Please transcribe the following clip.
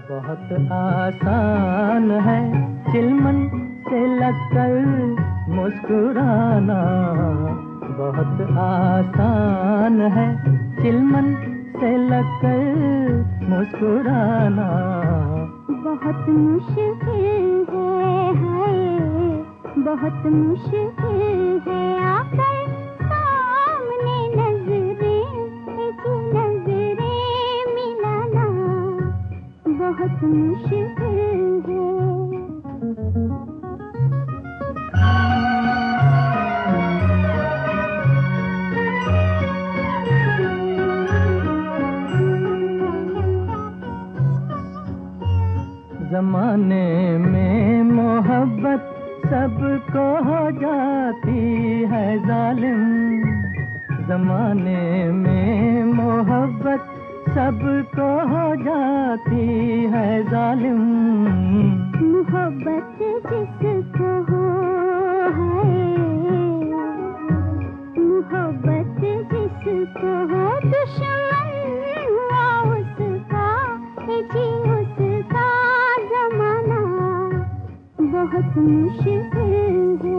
बहुत आसान है चिलमन से लगकर मुस्कुराना, बहुत आसान है चिलमन से लगकर मुस्कुराना। बहुत मुश्किल है बहुत मुश्किल है आकर सामने नजरें मिलाना, बहुत मुश्किल है। ज़माने में मोहब्बत सबको हो जाती है जालिम, ज़माने में मोहब्बत सबको हो जाती है जालिम। मोहब्बत जिसको हो है, मोहब्बत जिसको हो दुश्मन हुआ उसका जी उसका जमाना, बहुत मुश्किल है।